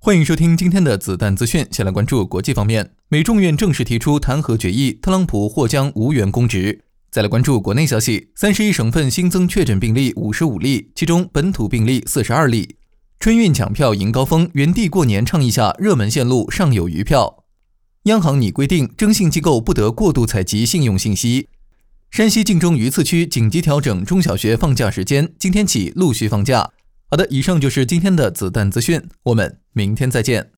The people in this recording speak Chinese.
欢迎收听今天的子弹资讯。先来关注国际方面，美众院正式提出弹劾决议，特朗普或将无缘公职。再来关注国内消息，31省份新增确诊病例55例，其中本土病例42例。春运抢票迎高峰，原地过年倡议下，热门线路尚有余票。央行拟规定，征信机构不得过度采集信用信息。山西晋中榆次区紧急调整中小学放假时间，今天起陆续放假。好的，以上就是今天的子弹资讯，我们明天再见。